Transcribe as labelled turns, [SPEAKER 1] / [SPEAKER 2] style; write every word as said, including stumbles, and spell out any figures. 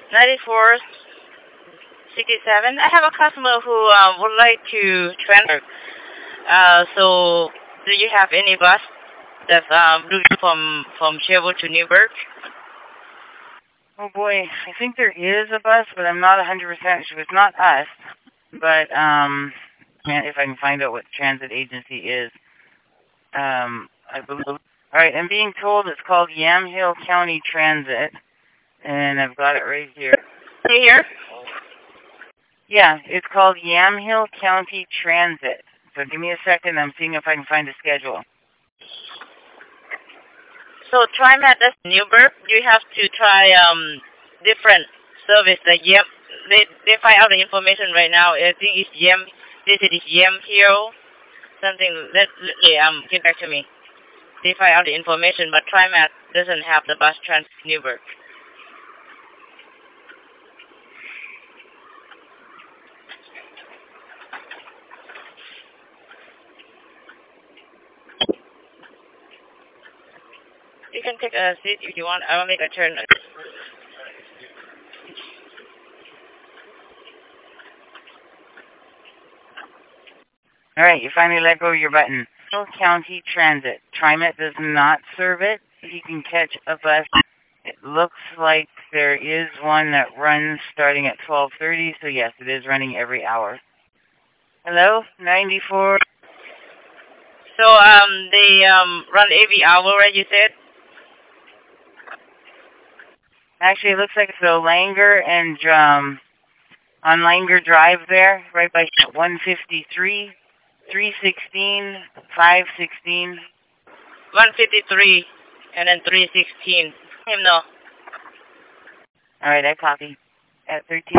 [SPEAKER 1] ninety-four sixty-seven. I have a customer who um, would like to transfer. Uh, so, do you have any bus that's um, from from Sherwood to Newburgh?
[SPEAKER 2] Oh boy, I think there is a bus, but I'm not one hundred percent sure. It's not us, but um, if I can find out what transit agency is. Um, I believe. All right, I'm being told it's called Yamhill County Transit, and I've got it right here.
[SPEAKER 1] Here?
[SPEAKER 2] Yeah, it's called Yamhill County Transit. So give me a second. I'm seeing if I can find a schedule.
[SPEAKER 1] So TriMet, that's Newburgh. You have to try um different service. Like Yam, they they find out the information right now. I think it's Yam. This is Yamhill. Something. Let let um get back to me. They find out the information, but TriMet doesn't have the bus trans Newburgh. You can take a seat if you want. I will make a turn.
[SPEAKER 2] All right, you finally let go of your button. Yamhill County Transit. TriMet does not serve it. You can catch a bus. It looks like there is one that runs starting at twelve thirty, so yes, it is running every hour. Hello, ninety-four.
[SPEAKER 1] So um they um run every hour, right? You said.
[SPEAKER 2] Actually, it looks like it's a Langer and um on Langer Drive there, right by one fifty-three, three sixteen, five sixteen.
[SPEAKER 1] one fifty-three and then three sixteen. Him no.
[SPEAKER 2] All right, I copy. At thirteen.